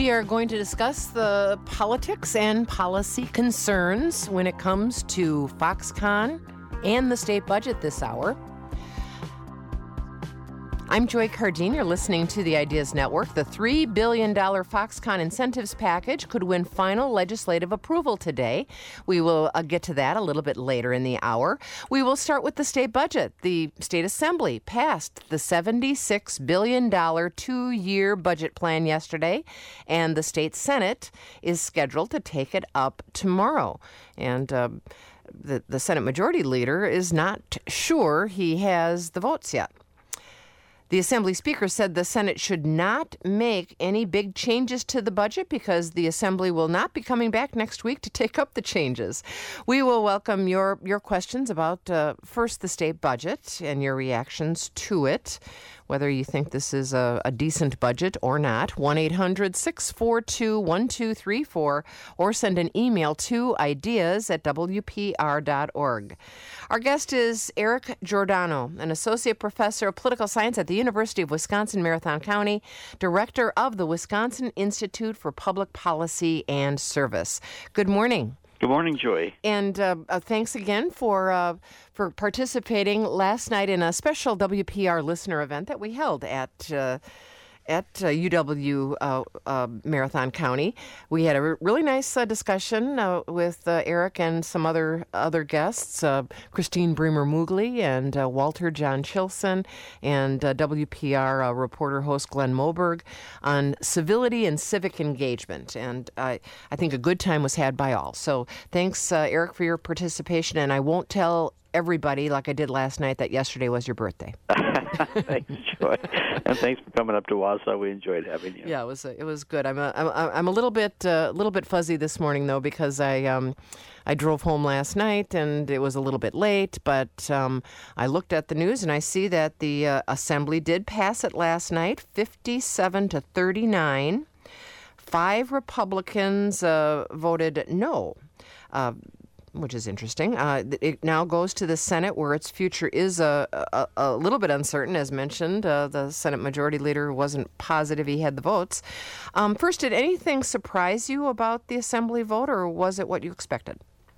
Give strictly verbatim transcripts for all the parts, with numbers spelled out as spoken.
We are going to discuss the politics and policy concerns when it comes to Foxconn and the state budget this hour. I'm Joy Cardine. You're listening to the Ideas Network. The three billion dollars Foxconn incentives package could win final legislative approval today. We will uh, get to that a little bit later in the hour. We will start with the state budget. The State Assembly passed the seventy-six billion dollars two-year budget plan yesterday, and the state Senate is scheduled to take it up tomorrow. And uh, the, the Senate Majority Leader is not sure he has the votes yet. The Assembly Speaker said the Senate should not make any big changes to the budget because the Assembly will not be coming back next week to take up the changes. We will welcome your, your questions about, uh, first, the state budget and your reactions to it, whether you think this is a, a decent budget or not. one eight hundred six four two one two three four or send an email to ideas at w p r dot org. Our guest is Eric Giordano, an associate professor of political science at the University of Wisconsin-Marathon County, director of the Wisconsin Institute for Public Policy and Service. Good morning. Good morning, Joy. And uh, uh, thanks again for uh, for participating last night in a special W P R listener event that we held at uh, at uh, U W uh, uh, Marathon County. We had a r- really nice uh, discussion uh, with uh, Eric and some other other guests, uh, Christine Bremer-Moogly and uh, Walter John Chilson, and uh, W P R uh, reporter host Glenn Moberg on civility and civic engagement. And I, I think a good time was had by all. So thanks, uh, Eric, for your participation. And I won't tell everybody, like I did last night, that yesterday was your birthday. Thanks, Joy, and thanks for coming up to Wausau. We enjoyed having you. Yeah, it was it was good. I'm a, I'm I'm a little bit a uh, little bit fuzzy this morning though because I um I drove home last night and it was a little bit late, but um I looked at the news and I see that the uh, Assembly did pass it last night, fifty-seven to thirty-nine. Five Republicans uh, voted no. Uh, which is interesting. Uh, it now goes to the Senate, where its future is a, a, a little bit uncertain, as mentioned. Uh, the Senate Majority Leader wasn't positive he had the votes. Um, first, did anything surprise you about the Assembly vote, or was it what you expected?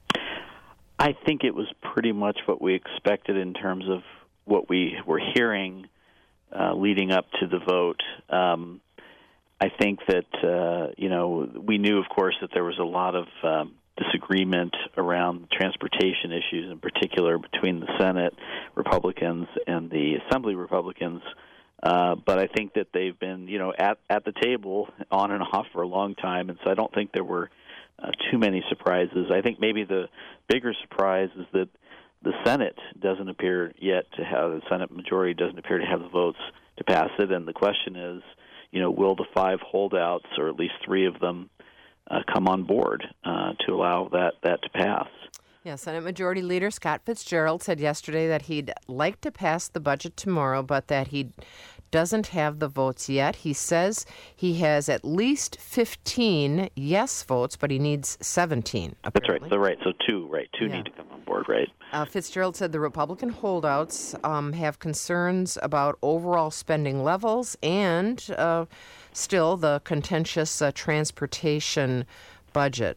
I think it was pretty much what we expected in terms of what we were hearing uh, leading up to the vote. Um, I think that, uh, you know, we knew, of course, that there was a lot of um, disagreement around transportation issues, in particular between the Senate Republicans and the Assembly Republicans. Uh, but I think that they've been, you know, at, at the table on and off for a long time, and so I don't think there were uh, too many surprises. I think maybe the bigger surprise is that the Senate doesn't appear yet to have, the Senate majority doesn't appear to have the votes to pass it, and the question is, you know, will the five holdouts, or at least three of them, Uh, come on board uh, to allow that, that to pass. Yeah, Senate Majority Leader Scott Fitzgerald said yesterday that he'd like to pass the budget tomorrow, but that he doesn't have the votes yet. He says he has at least fifteen yes votes, but he needs seventeen, apparently. That's right. So, right. So two, right. Two yeah. need to come on board, right. Uh, Fitzgerald said the Republican holdouts um, have concerns about overall spending levels and uh, still the contentious uh, transportation budget.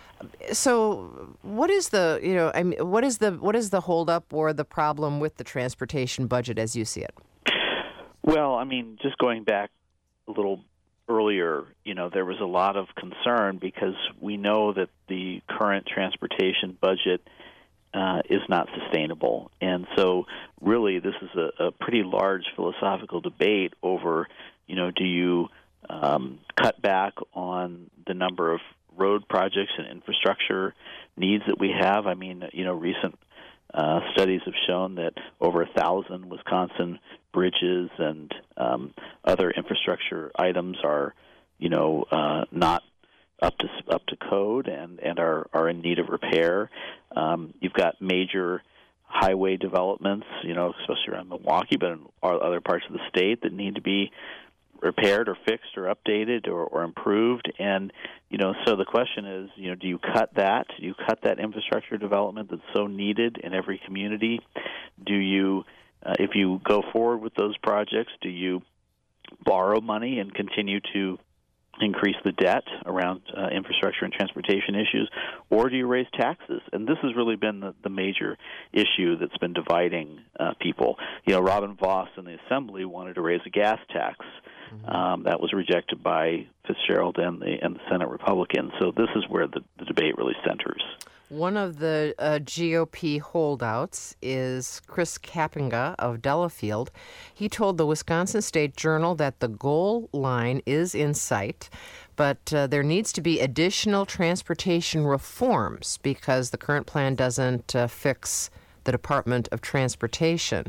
So, what is the you know I mean, what is the what is the holdup or the problem with the transportation budget as you see it? Well, I mean, just going back a little earlier, you know, there was a lot of concern because we know that the current transportation budget uh, is not sustainable. And so really this is a, a pretty large philosophical debate over, you know, do you um, cut back on the number of road projects and infrastructure needs that we have? I mean, you know, recent uh, studies have shown that over a thousand Wisconsin bridges and um, other infrastructure items are, you know, uh, not up to up to code and, and are, are in need of repair. Um, you've got major highway developments, you know, especially around Milwaukee, but in other parts of the state that need to be repaired or fixed or updated or, or improved. And, you know, so the question is, you know, do you cut that? Do you cut that infrastructure development that's so needed in every community? Do you, uh, if you go forward with those projects, do you borrow money and continue to increase the debt around uh, infrastructure and transportation issues, or do you raise taxes? And this has really been the, the major issue that's been dividing uh, people. You know, Robin Vos in the Assembly wanted to raise a gas tax. Mm-hmm. Um, that was rejected by Fitzgerald and the and the Senate Republicans. So this is where the, the debate really centers. One of the uh, G O P holdouts is Chris Kapenga of Delafield. He told the Wisconsin State Journal that the goal line is in sight, but uh, there needs to be additional transportation reforms because the current plan doesn't uh, fix the Department of Transportation.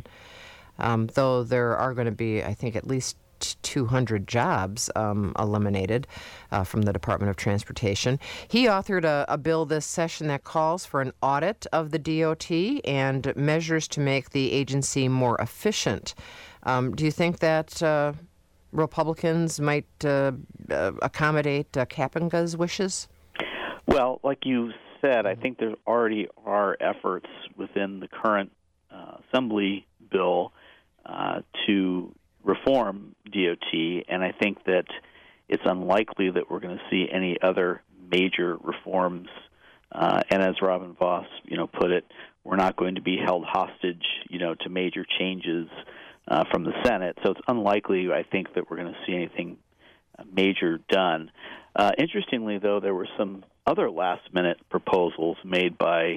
Um, though there are going to be, I think, at least two hundred jobs um, eliminated uh, from the Department of Transportation. He authored a, a bill this session that calls for an audit of the D O T and measures to make the agency more efficient. Um, do you think that uh, Republicans might uh, uh, accommodate uh, Kapenga's wishes? Well, like you said, I think there already are efforts within the current uh, Assembly bill uh, to reform D O T, and I think that it's unlikely that we're going to see any other major reforms. Uh, and as Robin Vos, you know, put it, we're not going to be held hostage, you know, to major changes uh, from the Senate. So it's unlikely, I think, that we're going to see anything major done. Uh, interestingly, though, there were some other last-minute proposals made by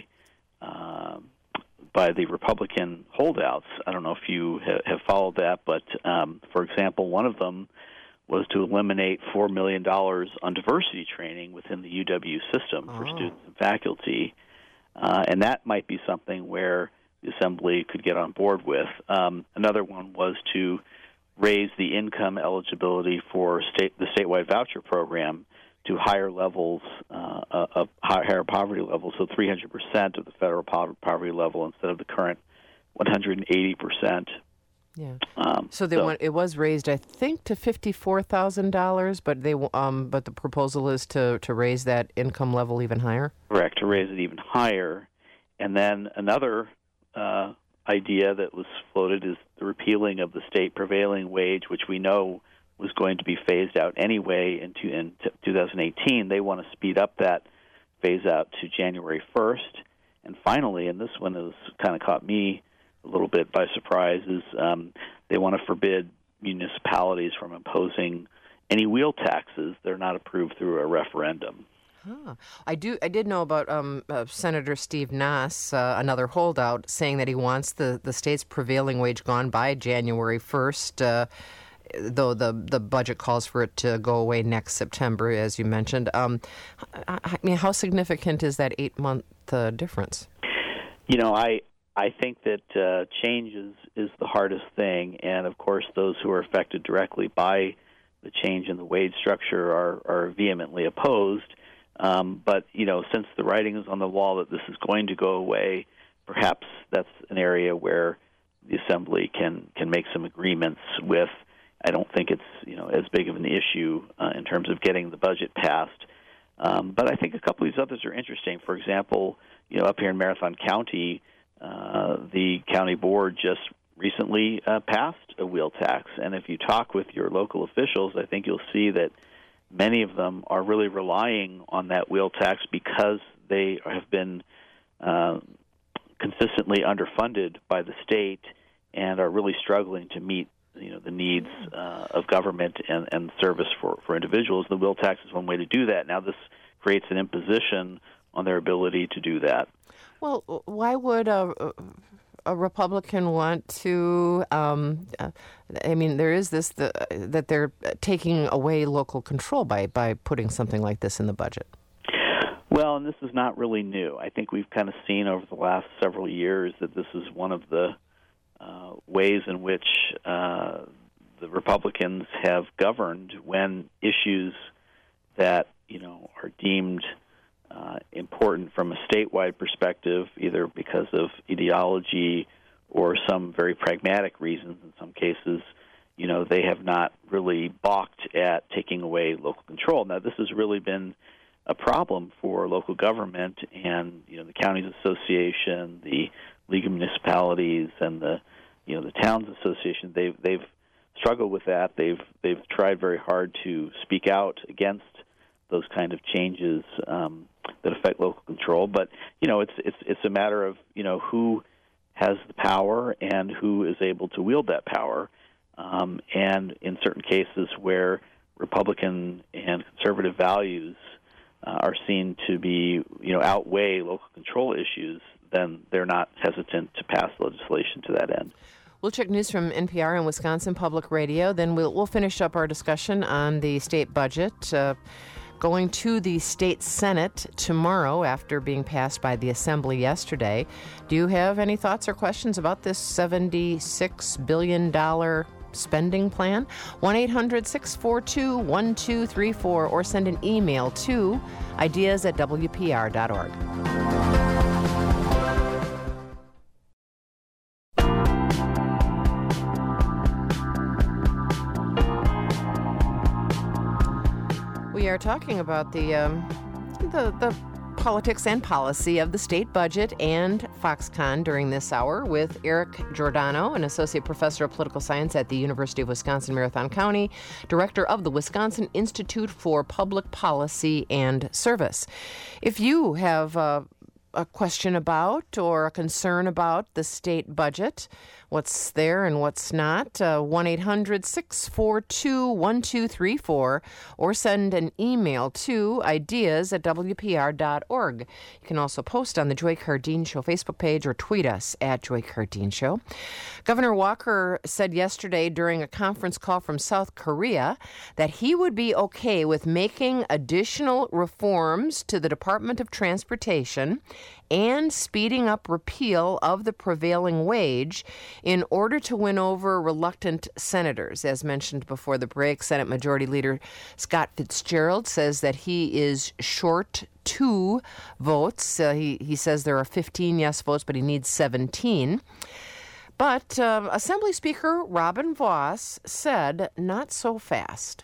Uh, by the Republican holdouts. I don't know if you ha- have followed that, but um, for example, one of them was to eliminate four million dollars on diversity training within the U W system for oh. students and faculty, uh, and that might be something where the Assembly could get on board with. Um, another one was to raise the income eligibility for state the statewide voucher program to higher levels, uh, of higher poverty levels, so three hundred percent of the federal poverty level instead of the current one hundred eighty percent. Yeah. Um, so they so, want it was raised, I think, to fifty-four thousand dollars, but they um, but the proposal is to, to raise that income level even higher. Correct, to raise it even higher, and then another uh, idea that was floated is the repealing of the state prevailing wage, which we know was going to be phased out anyway in, two, in t- two thousand eighteen. They want to speed up that phase out to January first. And finally, and this one has kind of caught me a little bit by surprise, is um, they want to forbid municipalities from imposing any wheel taxes. They're not approved through a referendum. Huh. I do. I did know about um, uh, Senator Steve Nass, uh, another holdout, saying that he wants the, the state's prevailing wage gone by January first, uh, though the the budget calls for it to go away next September, as you mentioned. Um, I, I mean, how significant is that eight-month uh, difference? You know, I I think that uh, change is, is the hardest thing, and of course those who are affected directly by the change in the wage structure are, are vehemently opposed. Um, but, you know, since the writing is on the wall that this is going to go away, perhaps that's an area where the Assembly can, can make some agreements with. I don't think it's, you know, as big of an issue uh, in terms of getting the budget passed. Um, but I think a couple of these others are interesting. For example, you know, up here in Marathon County, uh, the county board just recently uh, passed a wheel tax. And if you talk with your local officials, I think you'll see that many of them are really relying on that wheel tax because they have been uh, consistently underfunded by the state and are really struggling to meet, you know, the needs uh, of government and, and service for, for individuals. The wheel tax is one way to do that. Now this creates an imposition on their ability to do that. Well, why would a, a Republican want to, um, uh, I mean, there is this, the, that they're taking away local control by, by putting something like this in the budget. Well, and this is not really new. I think we've kind of seen over the last several years that this is one of the uh, ways in which uh, the Republicans have governed when issues that, you know, are deemed uh, important from a statewide perspective, either because of ideology or some very pragmatic reasons in some cases, you know, they have not really balked at taking away local control. Now, this has really been a problem for local government, and you know the counties association, the League of Municipalities, and the you know the towns association. They've they've struggled with that. They've they've tried very hard to speak out against those kind of changes um, that affect local control. But you know, it's it's it's a matter of you know who has the power and who is able to wield that power. Um, and in certain cases where Republican and conservative values uh, are seen to be, you know, outweigh local control issues, then they're not hesitant to pass legislation to that end. We'll check news from N P R and Wisconsin Public Radio. Then we'll we'll finish up our discussion on the state budget. Uh, Going to the state Senate tomorrow after being passed by the Assembly yesterday. Do you have any thoughts or questions about this seventy-six billion dollars spending plan? one eight hundred six four two one two three four or send an email to ideas at w p r dot org. We are talking about the, um, the the politics and policy of the state budget and Foxconn during this hour with Eric Giordano, an associate professor of political science at the University of Wisconsin-Marathon County, director of the Wisconsin Institute for Public Policy and Service. If you have uh, a question about or a concern about the state budget, what's there and what's not, uh, one eight hundred six four two one two three four or send an email to ideas at w p r dot org. You can also post on the Joy Cardine Show Facebook page or tweet us at Joy Cardine Show. Governor Walker said yesterday during a conference call from South Korea that he would be okay with making additional reforms to the Department of Transportation and speeding up repeal of the prevailing wage in order to win over reluctant senators. As mentioned before the break, Senate Majority Leader Scott Fitzgerald says that he is short two votes. Uh, he, he says there are fifteen yes votes, but he needs seventeen. But uh, Assembly Speaker Robin Vos said not so fast.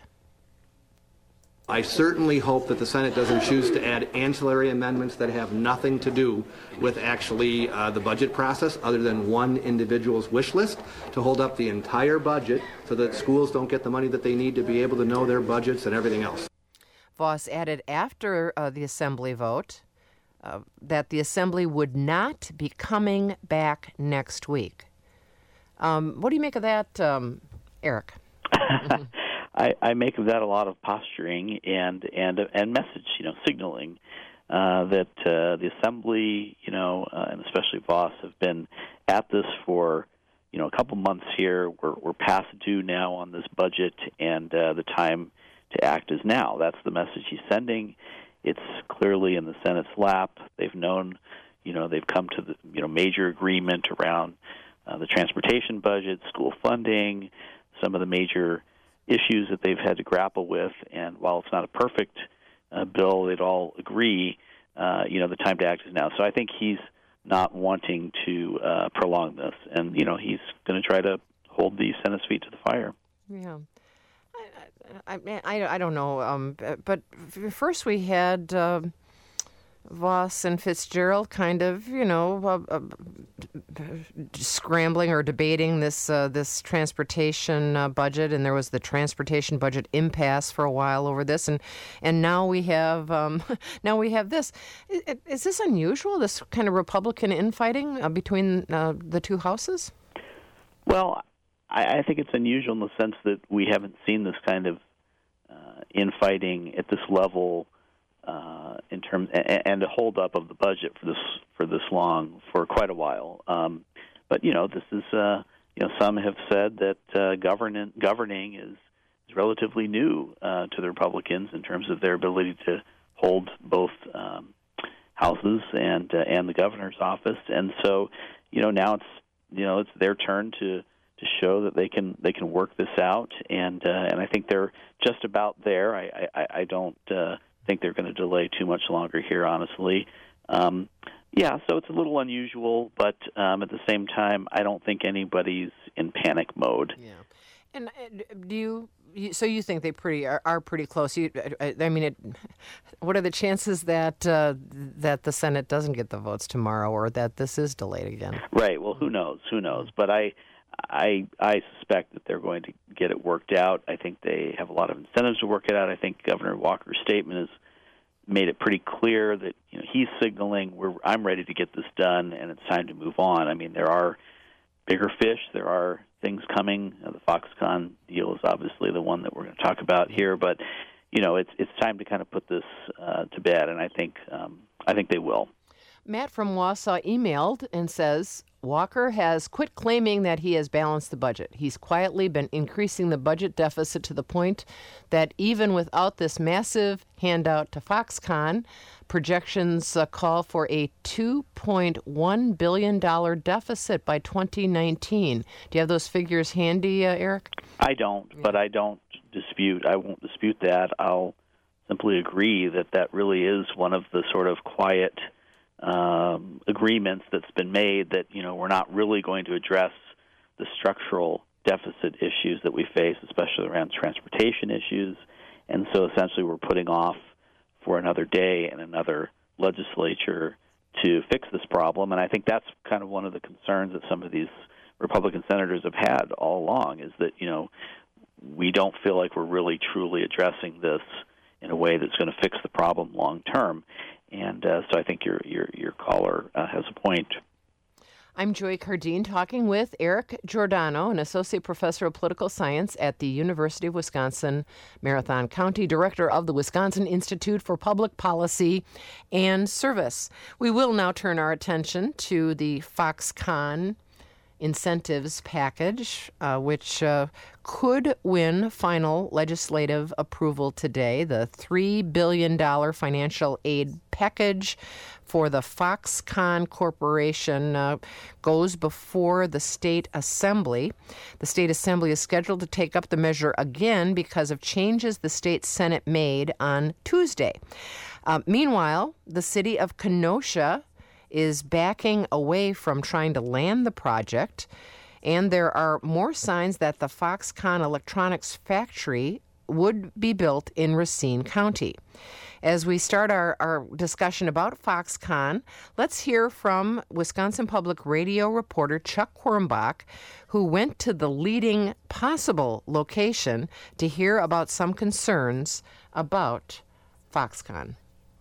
I certainly hope that the Senate doesn't choose to add ancillary amendments that have nothing to do with actually uh, the budget process other than one individual's wish list to hold up the entire budget so that schools don't get the money that they need to be able to know their budgets and everything else. Vos added after uh, the Assembly vote uh, that the Assembly would not be coming back next week. Um, what do you make of that, um, Eric? I, I make of that a lot of posturing and and and message, you know, signaling uh, that uh, the Assembly, you know, uh, and especially Vos have been at this for, you know, a couple months here. We're we're past due now on this budget, and uh, the time to act is now. That's the message he's sending. It's clearly in the Senate's lap. They've known, you know, they've come to the you know major agreement around uh, the transportation budget, school funding, some of the major issues that they've had to grapple with, and while it's not a perfect uh, bill, they'd all agree, uh, you know, the time to act is now. So I think he's not wanting to uh, prolong this, and, you know, he's going to try to hold the Senate's feet to the fire. Yeah. I, I, I, I don't know, um, but first we had uh, Vos and Fitzgerald kind of, you know, uh, uh, scrambling or debating this uh, this transportation uh, budget, and there was the transportation budget impasse for a while over this, and and now we have um, now we have this. Is, is this unusual? This kind of Republican infighting uh, between uh, the two houses? Well, I, I think it's unusual in the sense that we haven't seen this kind of uh, infighting at this level. Uh, in terms and, and a hold up of the budget for this for this long for quite a while, um, but you know this is uh, you know some have said that uh, governing governing is, is relatively new uh, to the Republicans in terms of their ability to hold both um, houses and uh, and the governor's office, and so you know now it's you know it's their turn to to show that they can they can work this out, and uh, and I think they're just about there. I I, I don't. Uh, think they're going to delay too much longer here, honestly. Um, yeah, so it's a little unusual, but um, at the same time, I don't think anybody's in panic mode. Yeah. And uh, do you, you, so you think they pretty are, are pretty close? You, I, I mean, it, what are the chances that uh, that the Senate doesn't get the votes tomorrow or that this is delayed again? Right, well, who knows? Who knows? But I, I I suspect that they're going to get it worked out. I think they have a lot of incentives to work it out. I think Governor Walker's statement has made it pretty clear that you know he's signaling we're I'm ready to get this done and it's time to move on. I mean, there are bigger fish. There are things coming. Uh, the Foxconn deal is obviously the one that we're going to talk about here, but you know it's it's time to kind of put this uh, to bed, and I think um, I think they will. Matt from Wausau emailed and says, Walker has quit claiming that he has balanced the budget. He's quietly been increasing the budget deficit to the point that even without this massive handout to Foxconn, projections uh, call for a two point one billion dollars deficit by twenty nineteen. Do you have those figures handy, uh, Eric? I don't, yeah. But I don't dispute. I won't dispute that. I'll simply agree that that really is one of the sort of quiet Um, agreements that's been made that, you know, we're not really going to address the structural deficit issues that we face, especially around transportation issues. And so essentially we're putting off for another day and another legislature to fix this problem. And I think that's kind of one of the concerns that some of these Republican senators have had all along is that, you know, we don't feel like we're really truly addressing this in a way that's going to fix the problem long term. And uh, so I think your your, your caller uh, has a point. I'm Joy Cardine talking with Eric Giordano, an associate professor of political science at the University of Wisconsin, Marathon County, director of the Wisconsin Institute for Public Policy and Service. We will now turn our attention to the Foxconn incentives package, uh, which uh, could win final legislative approval today. The three billion dollars financial aid package for the Foxconn Corporation uh, goes before the State Assembly. The State Assembly is scheduled to take up the measure again because of changes the State Senate made on Tuesday. Uh, meanwhile, the city of Kenosha is backing away from trying to land the project, and there are more signs that the Foxconn electronics factory would be built in Racine County. As we start our, our discussion about Foxconn, let's hear from Wisconsin Public Radio reporter Chuck Quirmbach, who went to the leading possible location to hear about some concerns about Foxconn.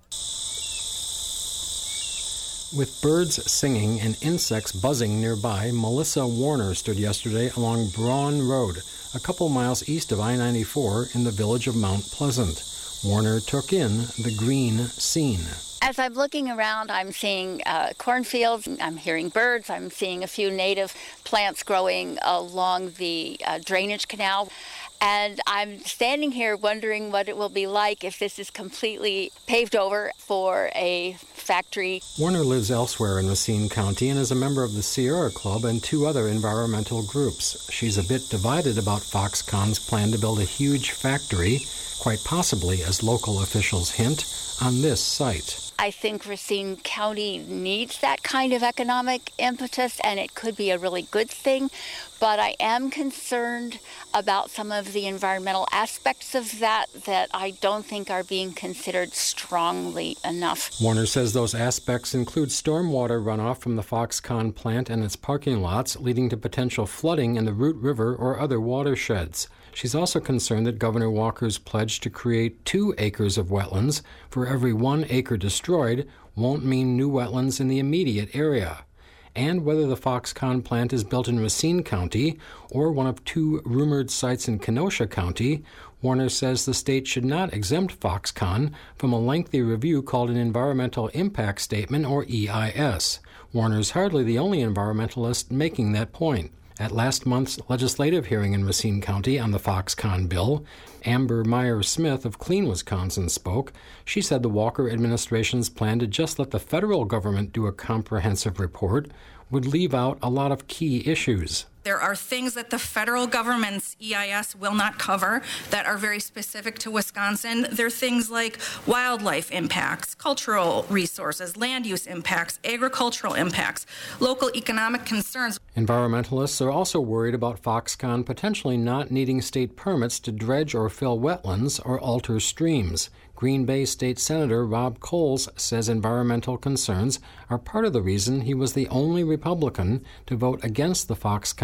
With birds singing and insects buzzing nearby, Melissa Warner stood yesterday along Braun Road, a couple miles east of I ninety-four in the village of Mount Pleasant. Warner took in the green scene. As I'm looking around, I'm seeing uh, cornfields, I'm hearing birds, I'm seeing a few native plants growing along the uh, drainage canal. And I'm standing here wondering what it will be like if this is completely paved over for a factory. Warner lives elsewhere in Racine County and is a member of the Sierra Club and two other environmental groups. She's a bit divided about Foxconn's plan to build a huge factory, quite possibly, as local officials hint, on this site. I think Racine County needs that kind of economic impetus, and it could be a really good thing. But I am concerned about some of the environmental aspects of that that I don't think are being considered strongly enough. Warner says those aspects include stormwater runoff from the Foxconn plant and its parking lots, leading to potential flooding in the Root River or other watersheds. She's also concerned that Governor Walker's pledge to create two acres of wetlands for every one acre destroyed won't mean new wetlands in the immediate area. And whether the Foxconn plant is built in Racine County or one of two rumored sites in Kenosha County, Warner says the state should not exempt Foxconn from a lengthy review called an Environmental Impact Statement, or E I S. Warner's hardly the only environmentalist making that point. At last month's legislative hearing in Racine County on the Foxconn bill, Amber Meyer-Smith of Clean Wisconsin spoke. She said the Walker administration's plan to just let the federal government do a comprehensive report would leave out a lot of key issues. There are things that the federal government's E I S will not cover that are very specific to Wisconsin. There are things like wildlife impacts, cultural resources, land use impacts, agricultural impacts, local economic concerns. Environmentalists are also worried about Foxconn potentially not needing state permits to dredge or fill wetlands or alter streams. Green Bay State Senator Rob Coles says environmental concerns are part of the reason he was the only Republican to vote against the Foxconn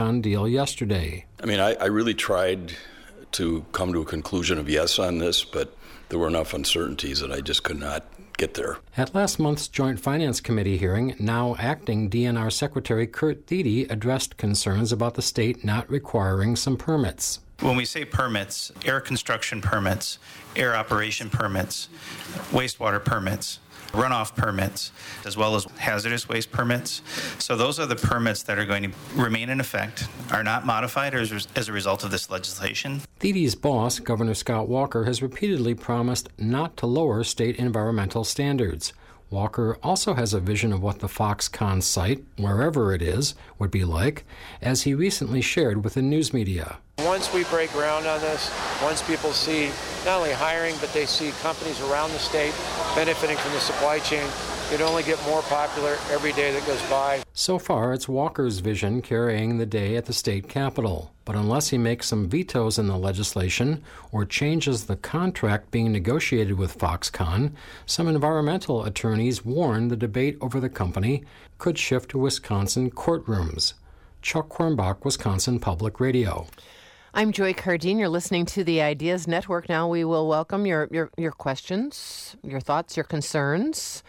Foxconn deal yesterday. I mean, I, I really tried to come to a conclusion of yes on this, but there were enough uncertainties that I just could not get there. At last month's Joint Finance Committee hearing, now acting D N R Secretary Kurt Thiede addressed concerns about the state not requiring some permits. When we say permits, air construction permits, air operation permits, wastewater permits, runoff permits, as well as hazardous waste permits. So those are the permits that are going to remain in effect, are not modified as, as a result of this legislation. Thiede's boss, Governor Scott Walker, has repeatedly promised not to lower state environmental standards. Walker also has a vision of what the Foxconn site, wherever it is, would be like, as he recently shared with the news media. Once we break ground on this, once people see not only hiring, but they see companies around the state benefiting from the supply chain, it only get more popular every day that goes by. So far, it's Walker's vision carrying the day at the state capitol. But unless he makes some vetoes in the legislation or changes the contract being negotiated with Foxconn, some environmental attorneys warn the debate over the company could shift to Wisconsin courtrooms. Chuck Quirmbach, Wisconsin Public Radio. I'm Joy Cardine. You're listening to the Ideas Network. Now we will welcome your, your, your questions, your thoughts, your concerns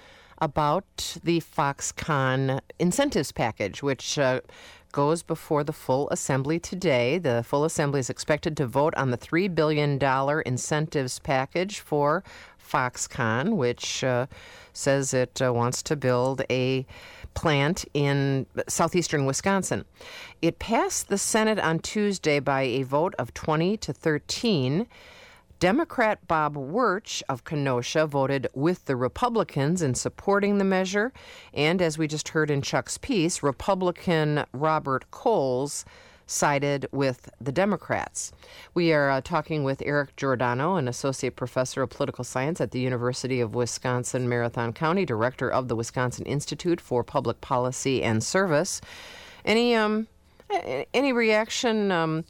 about the Foxconn incentives package, which uh, goes before the full assembly today. The full assembly is expected to vote on the three billion dollars incentives package for Foxconn, which uh, says it uh, wants to build a plant in southeastern Wisconsin. It passed the Senate on Tuesday by a vote of twenty to thirteen. Democrat Bob Wirtsch of Kenosha voted with the Republicans in supporting the measure. And as we just heard in Chuck's piece, Republican Robert Coles sided with the Democrats. We are uh, talking with Eric Giordano, an associate professor of political science at the University of Wisconsin Marathon County, director of the Wisconsin Institute for Public Policy and Service. Any um, any reaction, um,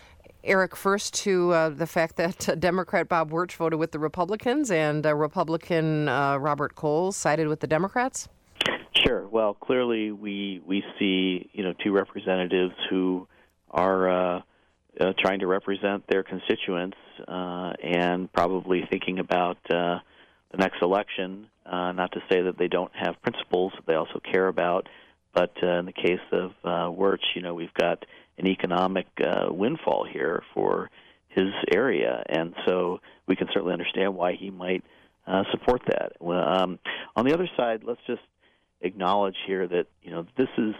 Eric, first to uh, the fact that uh, Democrat Bob Wirtsch voted with the Republicans and uh, Republican uh, Robert Coles sided with the Democrats? Sure. Well, clearly we we see you know two representatives who are uh, uh, trying to represent their constituents uh, and probably thinking about uh, the next election. Uh, not to say that they don't have principles that they also care about, but uh, in the case of uh, Wirtsch, you know, we've got an economic uh, windfall here for his area, and so we can certainly understand why he might uh, support that. Well, um, on the other side, let's just acknowledge here that you know this is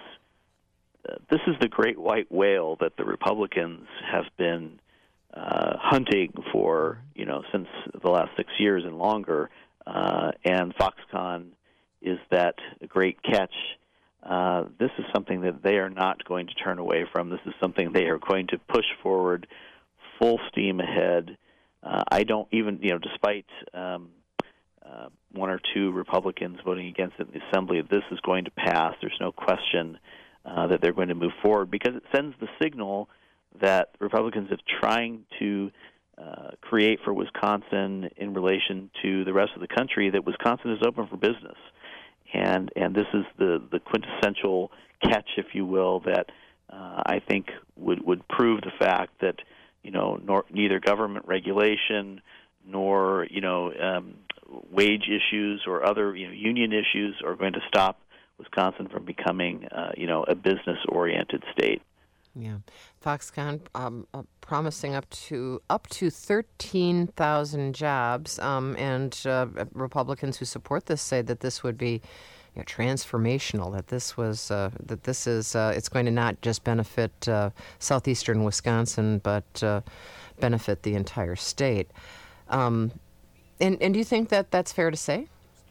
uh, this is the great white whale that the Republicans have been uh, hunting for, you know, since the last six years and longer, uh, and Foxconn is that great catch. Uh, this is something that they are not going to turn away from. This is something they are going to push forward full steam ahead. Uh, I don't even, you know, despite um, uh, one or two Republicans voting against it in the Assembly, this is going to pass. There's no question uh, that they're going to move forward because it sends the signal that Republicans are trying to uh, create for Wisconsin in relation to the rest of the country, that Wisconsin is open for business. And and this is the, the quintessential catch, if you will, that uh, I think would, would prove the fact that, you know, nor, neither government regulation nor, you know, um, wage issues or other, you know, union issues are going to stop Wisconsin from becoming, uh, you know, a business-oriented state. Yeah, Foxconn um, uh, promising up to up to thirteen thousand jobs, um, and uh, Republicans who support this say that this would be, you know, transformational. That this was uh, that this is uh, it's going to not just benefit uh, southeastern Wisconsin, but uh, benefit the entire state. Um, and and do you think that that's fair to say?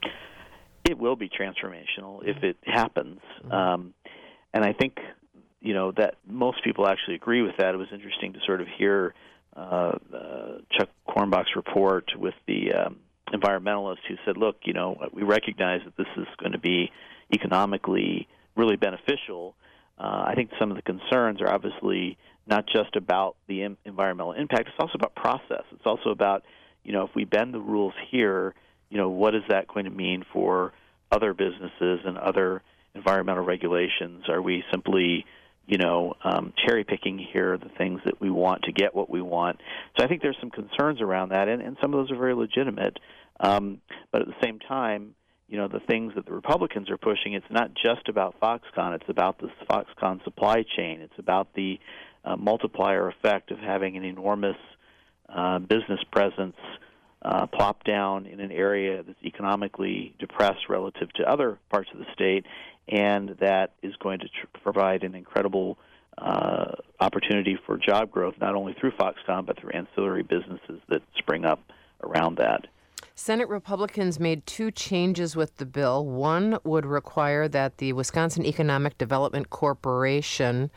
It will be transformational if it happens, um, and I think, you know, that most people actually agree with that. It was interesting to sort of hear uh, uh, Chuck Quirmbach's report with the um, environmentalist who said, look, you know, we recognize that this is going to be economically really beneficial. Uh, I think some of the concerns are obviously not just about the im- environmental impact. It's also about process. It's also about, you know, if we bend the rules here, you know, what is that going to mean for other businesses and other environmental regulations? Are we simply, you know, um, cherry picking here the things that we want to get what we want. So I think there's some concerns around that, and, and some of those are very legitimate. Um, but at the same time, you know, the things that the Republicans are pushing, it's not just about Foxconn. It's about the Foxconn supply chain. It's about the uh, multiplier effect of having an enormous uh, business presence uh, plopped down in an area that's economically depressed relative to other parts of the state, and that is going to tr- provide an incredible uh, opportunity for job growth, not only through Foxconn, but through ancillary businesses that spring up around that. Senate Republicans made two changes with the bill. One would require that the Wisconsin Economic Development Corporation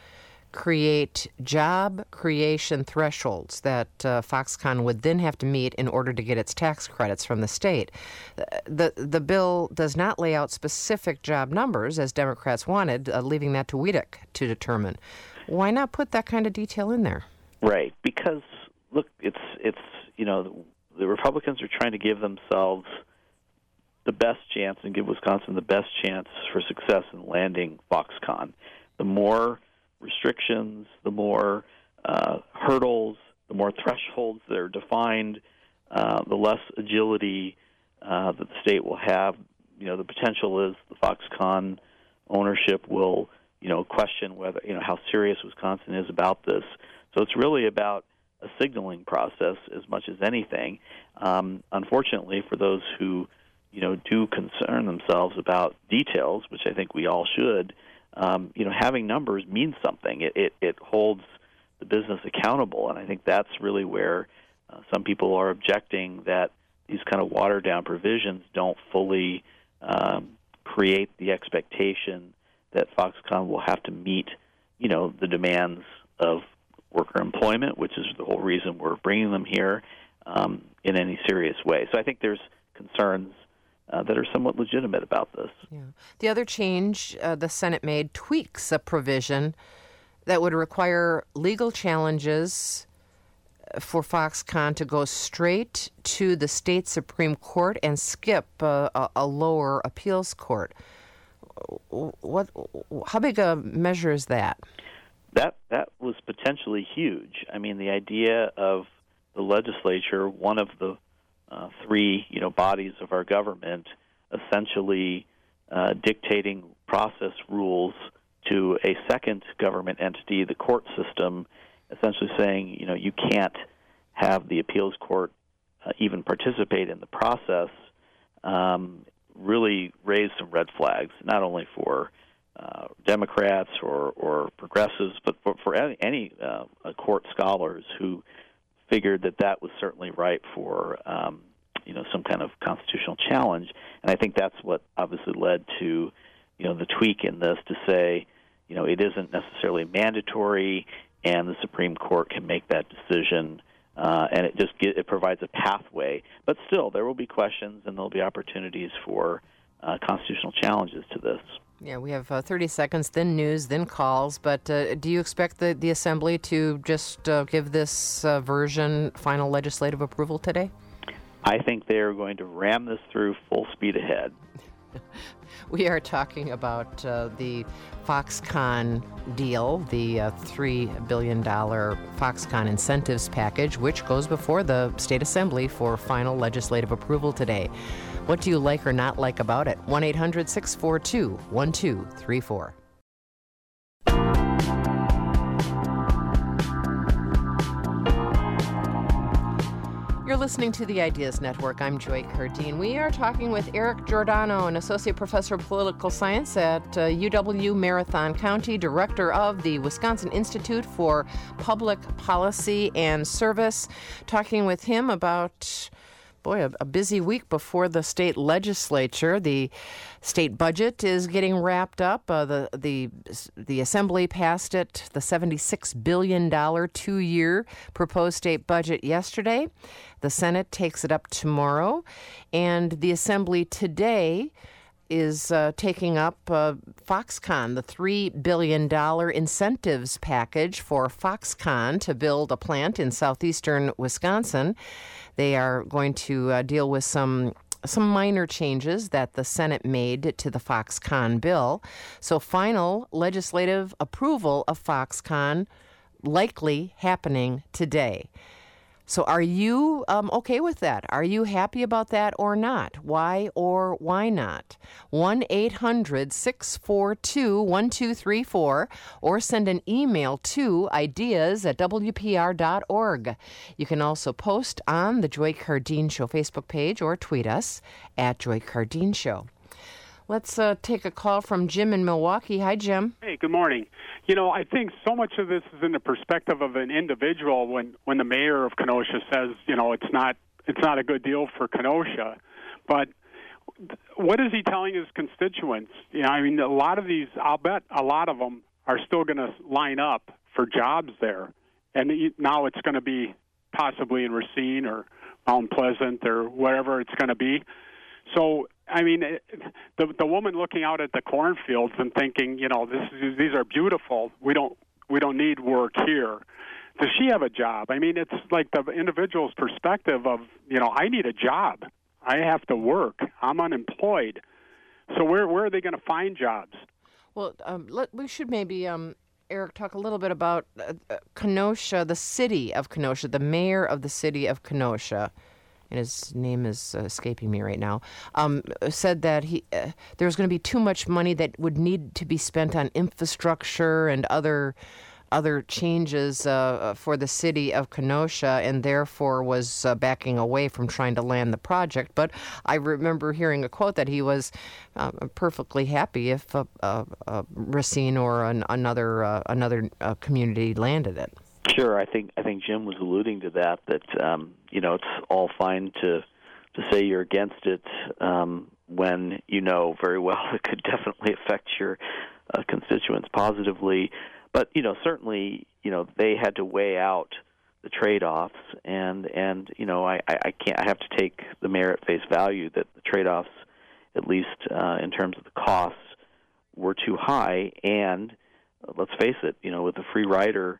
create job creation thresholds that uh, Foxconn would then have to meet in order to get its tax credits from the state. The, the bill does not lay out specific job numbers, as Democrats wanted, uh, leaving that to Weedick to determine. Why not put that kind of detail in there? Right, because, look, it's, it's you know, the Republicans are trying to give themselves the best chance and give Wisconsin the best chance for success in landing Foxconn. The more restrictions, the more uh, hurdles, the more thresholds that are defined, uh, the less agility uh, that the state will have. You know, the potential is the Foxconn ownership will, you know, question whether, you know, how serious Wisconsin is about this. So it's really about a signaling process as much as anything. Um, unfortunately, for those who, you know, do concern themselves about details, which I think we all should, um, you know, having numbers means something. It, it, it holds the business accountable, and I think that's really where uh, some people are objecting that these kind of watered-down provisions don't fully um, create the expectation that Foxconn will have to meet, you know, the demands of worker employment, which is the whole reason we're bringing them here, um, in any serious way. So I think there's concerns uh, that are somewhat legitimate about this. Yeah. The other change uh, the Senate made tweaks a provision that would require legal challenges for Foxconn to go straight to the state Supreme Court and skip uh, a, a lower appeals court. What? How big a measure is that? That that was potentially huge. I mean, the idea of the legislature, one of the uh, three, you know, bodies of our government, essentially uh, dictating process rules to a second government entity, the court system, essentially saying, you know, you can't have the appeals court uh, even participate in the process, um, really raised some red flags, not only for Uh, Democrats or, or progressives, but for, for any, any uh, court scholars who figured that that was certainly ripe for um, you know, some kind of constitutional challenge. And I think that's what obviously led to, you know, the tweak in this to say, you know, it isn't necessarily mandatory, and the Supreme Court can make that decision, uh, and it just get, it provides a pathway. But still, there will be questions, and there'll be opportunities for uh, constitutional challenges to this. Yeah, we have uh, thirty seconds, then news, then calls. But uh, do you expect the, the Assembly to just uh, give this uh, version final legislative approval today? I think they are going to ram this through full speed ahead. We are talking about uh, the Foxconn deal, the uh, three billion dollars Foxconn incentives package, which goes before the State Assembly for final legislative approval today. What do you like or not like about it? one eight hundred six four two one two three four. You're listening to the Ideas Network. I'm Joy Cardine. We are talking with Eric Giordano, an associate professor of political science at uh, U W Marathon County, director of the Wisconsin Institute for Public Policy and Service, talking with him about, boy, a, a busy week before the state legislature. The state budget is getting wrapped up. Uh, the the the Assembly passed it, the seventy-six billion dollars two-year proposed state budget yesterday. The Senate takes it up tomorrow, and the Assembly today is uh, taking up uh, Foxconn, the three billion dollars incentives package for Foxconn to build a plant in southeastern Wisconsin. They are going to uh, deal with some some minor changes that the Senate made to the Foxconn bill. So final legislative approval of Foxconn likely happening today. So are you um, okay with that? Are you happy about that or not? Why or why not? one eight hundred six four two one two three four or send an email to ideas at w p r dot org. You can also post on the Joy Cardine Show Facebook page or tweet us at Joy Cardine Show. Let's uh, take a call from Jim in Milwaukee. Hi, Jim. Hey, good morning. You know, I think so much of this is in the perspective of an individual. When, when the mayor of Kenosha says, you know, it's not it's not a good deal for Kenosha, but what is he telling his constituents? You know, I mean, a lot of these, I'll bet a lot of them are still going to line up for jobs there, and now it's going to be possibly in Racine or Mount Pleasant or wherever it's going to be. So, I mean, the the woman looking out at the cornfields and thinking, you know, this is, these are beautiful. We don't we don't need work here. Does she have a job? I mean, it's like the individual's perspective of, you know, I need a job. I have to work. I'm unemployed. So where where are they going to find jobs? Well, um, let, we should maybe, um, Eric, talk a little bit about uh, Kenosha, the city of Kenosha, the mayor of the city of Kenosha. And his name is uh, escaping me right now, um, said that he uh, there was going to be too much money that would need to be spent on infrastructure and other other changes uh, for the city of Kenosha, and therefore was uh, backing away from trying to land the project. But I remember hearing a quote that he was uh, perfectly happy if uh, uh, uh, Racine or an, another uh, another uh, community landed it. Sure, I think I think Jim was alluding to that. That um, you know, it's all fine to to say you're against it um, when you know very well it could definitely affect your uh, constituents positively. But you know, certainly, you know, they had to weigh out the trade-offs, and and you know, I, I can't. I have to take the mayor at face value that the trade-offs, at least uh, in terms of the costs, were too high. And uh, let's face it, you know, with the free rider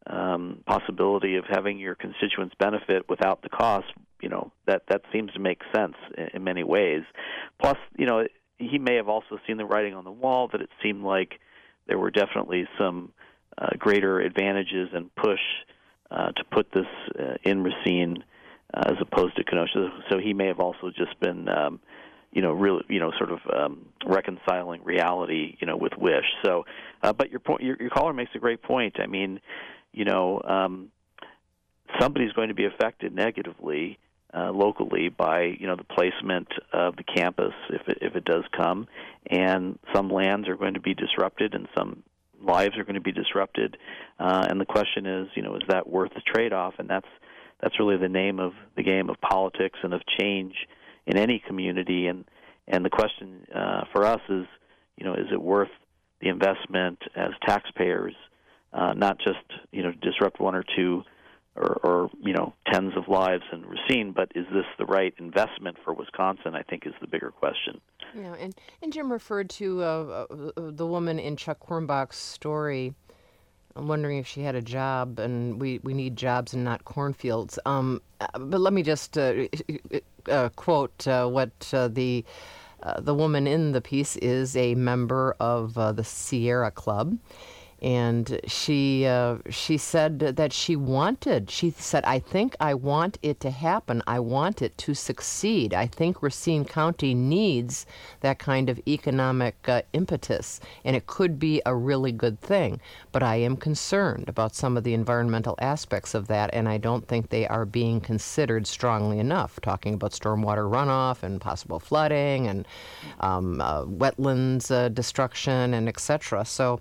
Um, possibility of having your constituents benefit without the cost, you know, that, that seems to make sense in, in many ways. Plus, you know, he may have also seen the writing on the wall that it seemed like there were definitely some uh, greater advantages and push uh, to put this uh, in Racine uh, as opposed to Kenosha. So he may have also just been, um, you know, really, you know, sort of um, reconciling reality, you know, with wish. So, uh, but your point, your, your caller makes a great point. I mean, you know, um, somebody's going to be affected negatively uh, locally by, you know, the placement of the campus if it, if it does come, and some lands are going to be disrupted and some lives are going to be disrupted. Uh, and the question is, you know, is that worth the trade-off? And that's that's really the name of the game of politics and of change in any community. And and the question uh, for us is, you know, is it worth the investment as taxpayers? Uh, not just, you know, disrupt one or two or, or, you know, tens of lives in Racine, but is this the right investment for Wisconsin, I think is the bigger question. Yeah, and, and Jim referred to uh, uh, the woman in Chuck Kornbach's story. I'm wondering if she had a job, and we, we need jobs and not cornfields. Um, but let me just uh, uh, quote uh, what uh, the uh, the woman in the piece is, a member of uh, the Sierra Club. And she uh, she said that she wanted, she said, I think I want it to happen. I want it to succeed. I think Racine County needs that kind of economic uh, impetus, and it could be a really good thing. But I am concerned about some of the environmental aspects of that, and I don't think they are being considered strongly enough, talking about stormwater runoff and possible flooding and um, uh, wetlands uh, destruction and et cetera. So,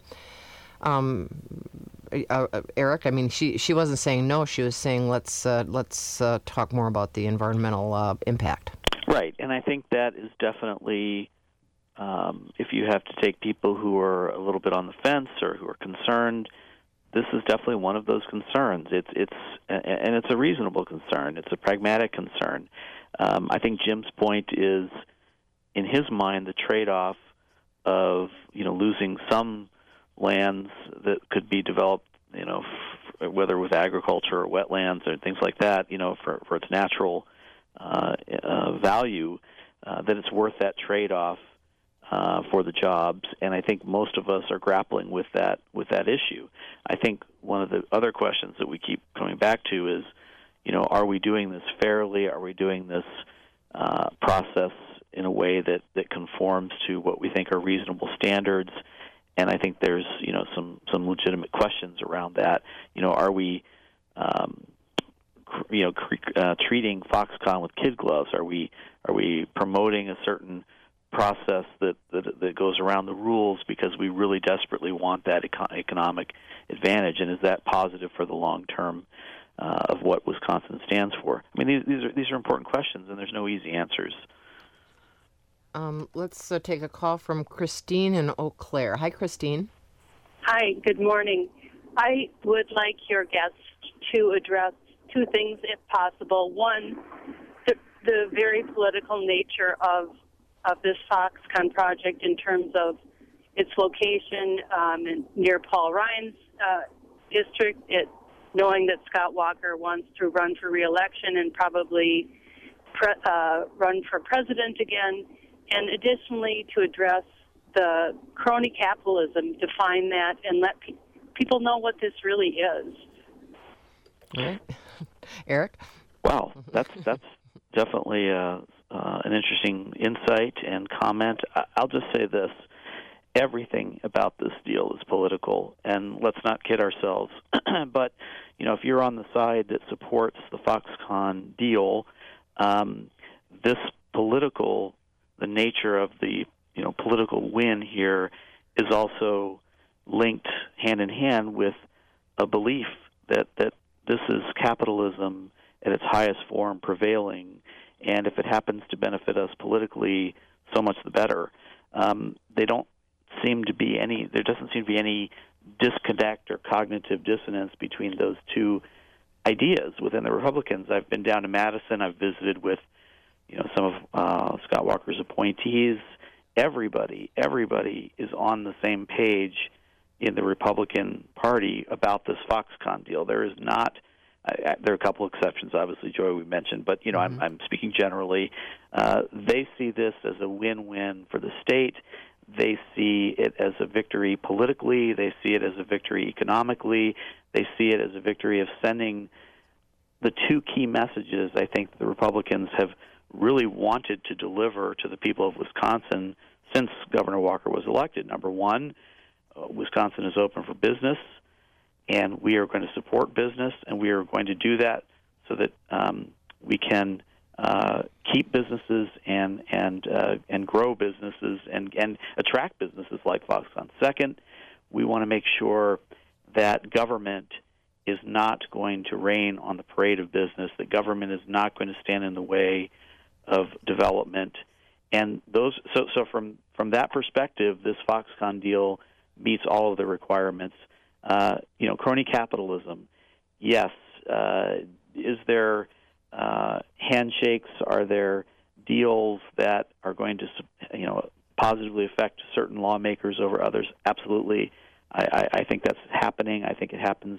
Um, uh, Eric, I mean, she, she wasn't saying no. She was saying let's uh, let's uh, talk more about the environmental uh, impact. Right, and I think that is definitely, um, if you have to take people who are a little bit on the fence or who are concerned, this is definitely one of those concerns. It's it's and it's a reasonable concern. It's a pragmatic concern. Um, I think Jim's point is, in his mind, the trade-off of, you know, losing some lands that could be developed, you know, f- whether with agriculture or wetlands or things like that, you know, for, for its natural uh, uh, value, uh, that it's worth that trade-off uh, for the jobs. And I think most of us are grappling with that with that issue. I think one of the other questions that we keep coming back to is, you know, are we doing this fairly? Are we doing this uh, process in a way that, that conforms to what we think are reasonable standards? And I think there's, you know, some, some legitimate questions around that. You know, are we, um, cr- you know, cr- uh, treating Foxconn with kid gloves? Are we are we promoting a certain process that, that that goes around the rules because we really desperately want that eco- economic advantage? And is that positive for the long term uh, of what Wisconsin stands for? I mean, these, these are these are important questions, and there's no easy answers. Um, let's uh, take a call from Christine in Eau Claire. Hi, Christine. Hi, good morning. I would like your guests to address two things, if possible. One, the, the very political nature of of this Foxconn project in terms of its location um, in, near Paul Ryan's uh, district, it, knowing that Scott Walker wants to run for re-election and probably pre, uh, run for president again, and additionally to address the crony capitalism, define that, and let pe- people know what this really is. All right. Eric? Wow, that's that's definitely uh, uh, an interesting insight and comment. I- I'll just say this. Everything about this deal is political, and let's not kid ourselves. But, you know, if you're on the side that supports the Foxconn deal, um, this political, the nature of the, you know, political win here is also linked hand in hand with a belief that, that this is capitalism at its highest form prevailing, and if it happens to benefit us politically, so much the better. Um, they don't seem to be any, there doesn't seem to be any disconnect or cognitive dissonance between those two ideas within the Republicans. I've been down to Madison. I've visited with, you know, some of uh, Scott Walker's appointees. Everybody, everybody is on the same page in the Republican Party about this Foxconn deal. There is not, uh, there are a couple exceptions, obviously, Joy, we mentioned, but, you know, mm-hmm. I'm, I'm speaking generally. Uh, they see this as a win-win for the state. They see it as a victory politically. They see it as a victory economically. They see it as a victory of sending the two key messages I think the Republicans have really wanted to deliver to the people of Wisconsin since Governor Walker was elected. Number one, uh, Wisconsin is open for business, and we are going to support business, and we are going to do that so that um, we can uh, keep businesses and and uh, and grow businesses and, and attract businesses like Foxconn. Second, we want to make sure that government is not going to rain on the parade of business, that government is not going to stand in the way of development. And those so so from from that perspective, this Foxconn deal meets all of the requirements. Uh, you know, crony capitalism, yes. Uh, is there uh, handshakes? Are there deals that are going to, you know, positively affect certain lawmakers over others? Absolutely. I, I, I think that's happening. I think it happens.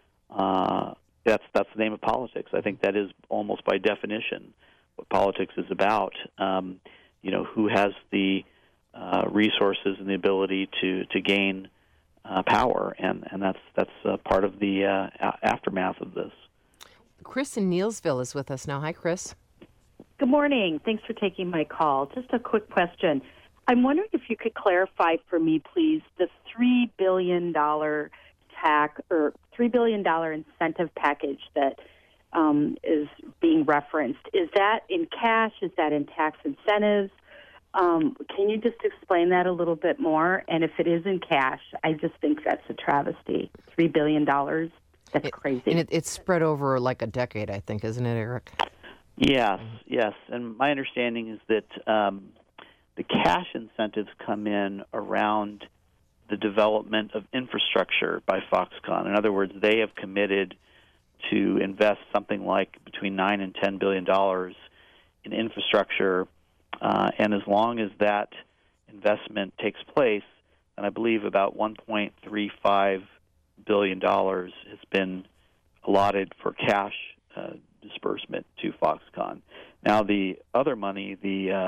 Uh, that's that's the name of politics. I think that is almost by definition what politics is about. Um, you know, who has the uh, resources and the ability to to gain uh, power, and and that's that's uh, part of the uh, a- aftermath of this. Chris in Neelsville is with us now. Hi, Chris. Good morning. Thanks for taking my call. Just a quick question. I'm wondering if you could clarify for me, please, the three billion dollars tax or three billion dollars incentive package that um, is being referenced. Is that in cash? Is that in tax incentives? Um, can you just explain that a little bit more? And if it is in cash, I just think that's a travesty. three billion dollars, that's it, crazy. And it, it's spread over like a decade, I think, isn't it, Eric? Yes, yes. And my understanding is that um, the cash incentives come in around the development of infrastructure by Foxconn. In other words, they have committed to invest something like between nine and ten billion dollars in infrastructure, uh, and as long as that investment takes place, and I believe about one point three five billion dollars has been allotted for cash uh, disbursement to Foxconn. Now, the other money, the um,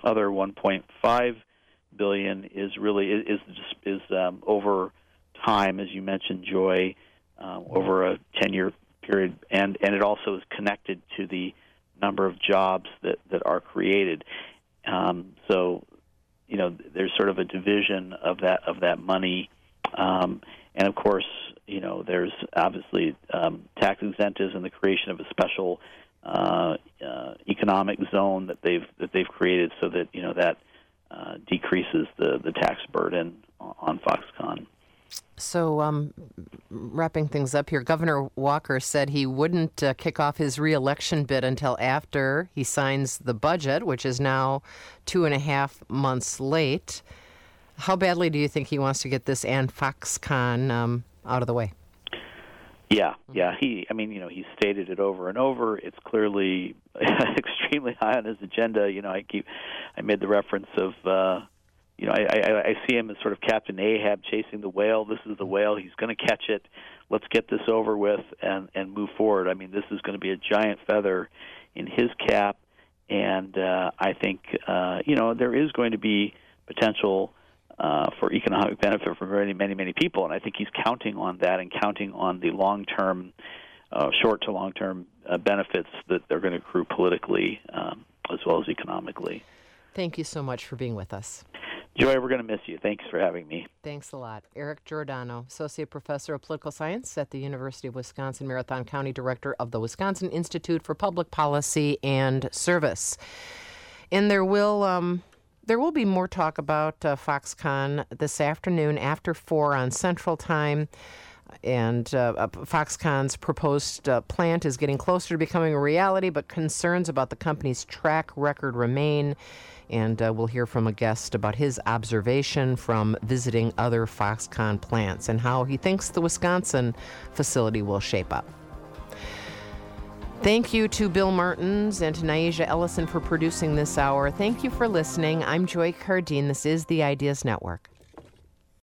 other one point five billion dollars is really is is um, over time, as you mentioned, Joy, uh, over a ten-year period, and, and it also is connected to the number of jobs that, that are created. Um, so, you know, there's sort of a division of that of that money, um, and of course, you know, there's obviously um, tax incentives and the creation of a special uh, uh, economic zone that they've that they've created, so that you know that uh, decreases the, the tax burden on Foxconn. So, um, wrapping things up here, Governor Walker said he wouldn't uh, kick off his reelection bid until after he signs the budget, which is now two and a half months late. How badly do you think he wants to get this and Foxconn um, out of the way? Yeah, yeah. He, I mean, you know, he's stated it over and over. It's clearly extremely high on his agenda. You know, I keep, I made the reference of. Uh, You know, I, I, I see him as sort of Captain Ahab chasing the whale. This is the whale. He's going to catch it. Let's get this over with and, and move forward. I mean, this is going to be a giant feather in his cap, and uh, I think, uh, you know, there is going to be potential uh, for economic benefit for many, many, many people, and I think he's counting on that and counting on the long-term, uh, short to long-term uh, benefits that they're going to accrue politically um, as well as economically. Thank you so much for being with us. Joy, we're going to miss you. Thanks for having me. Thanks a lot. Eric Giordano, Associate Professor of Political Science at the University of Wisconsin, Marathon County Director of the Wisconsin Institute for Public Policy and Service. And there will um, there will be more talk about uh, Foxconn this afternoon after four on Central Time. And uh, Foxconn's proposed uh, plant is getting closer to becoming a reality, but concerns about the company's track record remain. And uh, we'll hear from a guest about his observation from visiting other Foxconn plants and how he thinks the Wisconsin facility will shape up. Thank you to Bill Martins and to Naisha Ellison for producing this hour. Thank you for listening. I'm Joy Cardine. This is the Ideas Network.